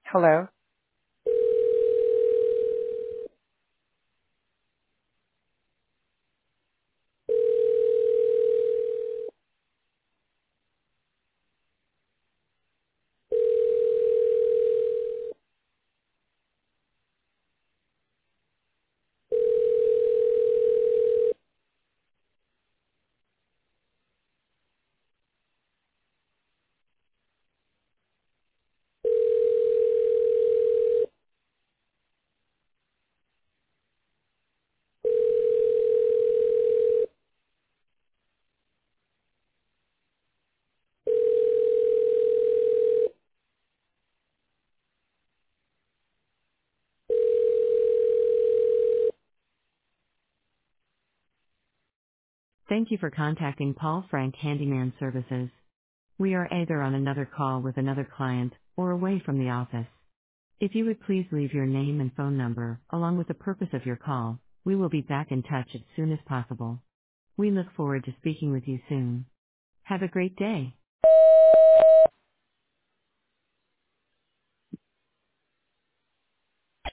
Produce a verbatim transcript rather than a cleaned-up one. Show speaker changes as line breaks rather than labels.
Hello.
Thank you for contacting Paul Frank Handyman Services. We are either on another call with another client or away from the office. If you would please leave your name and phone number along with the purpose of your call, we will be back in touch as soon as possible. We look forward to speaking with you soon. Have a great day.